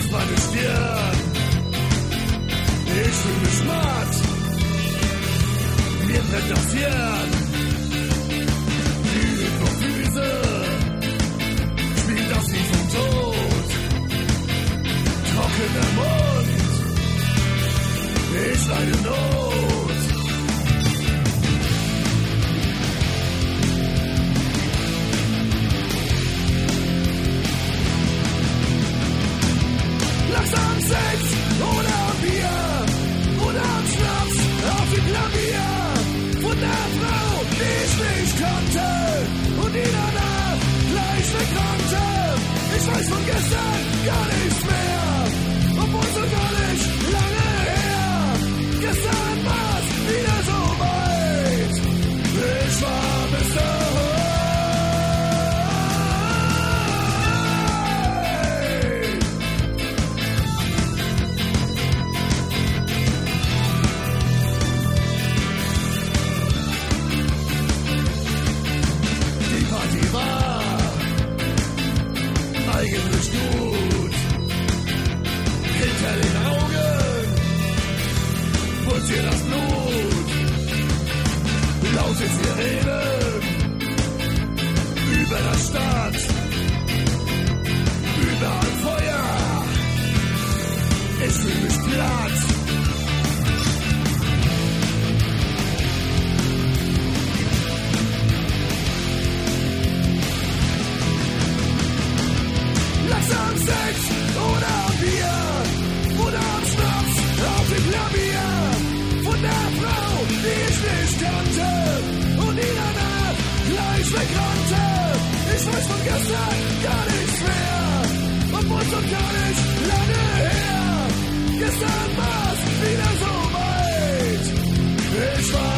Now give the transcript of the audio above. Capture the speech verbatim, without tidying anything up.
schmerzt meine Stirn. Ich fühl mich matt, mir brennt das Hirn. Die Hypophyse spielt das Lied vom Tod. Trockener Mund, ich leide Not. Langsam Sex oder Bier oder am Schnaps auf dem Klavier von der Frau, die ich nicht kannte und die danach gleich weg konnte. Ich weiß von gestern gar nichts mehr, obwohl so gar nicht lange her. Gestern war's wieder so weit, ich war bis dahin. Eigentlich gut. Hinter den Augen pulsiert das Blut. Laute Sirenen über der Stadt. Überall Feuer. Ich fühl mich platt. Langsam Sex oder Bier oder am Schnaps auf dem Klavier von der Frau, die ich nicht kannte und die danach gleich wegrannte. Ich weiß von gestern gar nichts mehr, obwohl schon gar nicht lange her. Gestern war's wieder so weit, ich war